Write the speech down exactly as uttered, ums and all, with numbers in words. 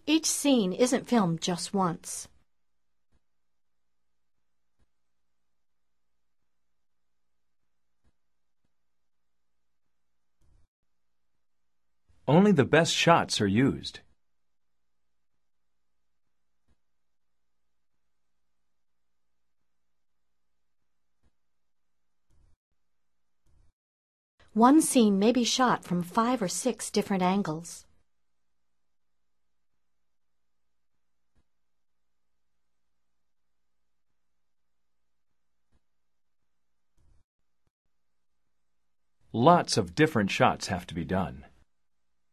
Each scene isn't filmed just once. Only the best shots are used. One scene may be shot from five or six different angles. Lots of different shots have to be done.